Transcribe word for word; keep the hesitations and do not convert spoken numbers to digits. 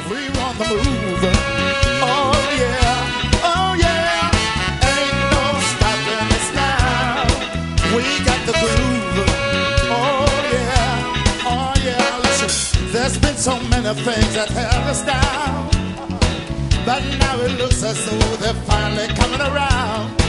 we're on the move. Oh yeah, oh yeah, ain't no stopping us now. We got the groove. Oh yeah, oh yeah. Listen, there's been so many things that held us down, but now it looks as though they're finally coming around.